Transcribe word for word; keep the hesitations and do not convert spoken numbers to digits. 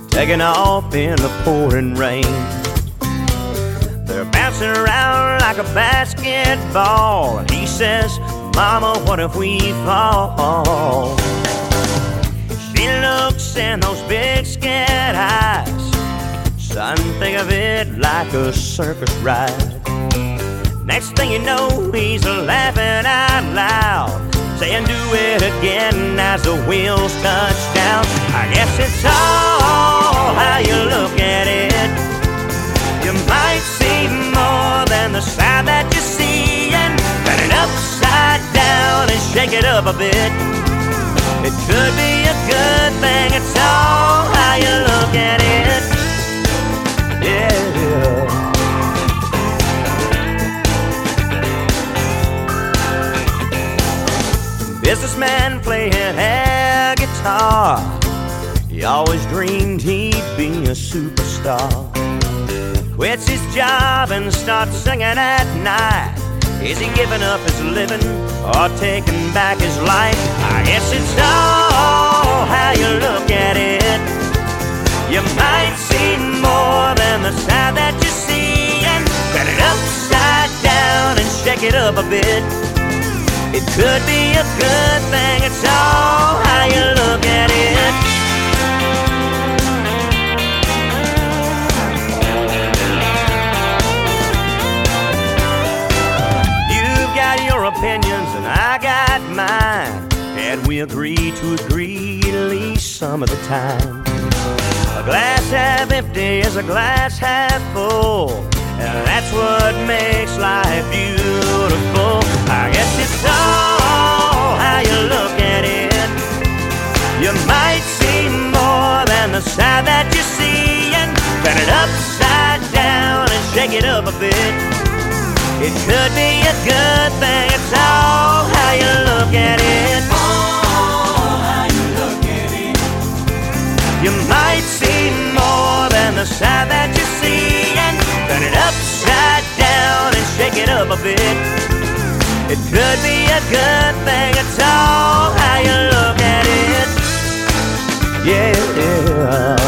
taking off in the pouring rain. They're bouncing around like a basketball, and he says, Mama, what if we fall? She looks in those big scared eyes. Son, think of it like a circus ride. Next thing you know, he's laughing out loud, saying do it again as the wheels touch down. I guess it's all how you look at it. You might see more than the side that you see, and turn it upside down and shake it up a bit. It could be a good thing, it's all how you look at it. Yeah. Businessman playing air guitar, he always dreamed he'd be a superstar. Quits his job and starts singing at night. Is he giving up his living or taking back his life? I guess it's all how you look at it. You might see more than the side that you see, and turn it upside down and shake it up a bit. It could be a good thing, it's all how you look at it. You've got your opinions and I got mine, and we agree to agree at least some of the time. A glass half empty is a glass half full, and that's what makes life beautiful. I guess it's all how you look at it. You might see more than the side that you see, and turn it upside down and shake it up a bit. It could be a good thing, it's all how you look at it. All how you look at it. You might see more than the side that you see, and turn it upside down and shake it up a bit. It could be a good thing, it's all how you look at it. Yeah.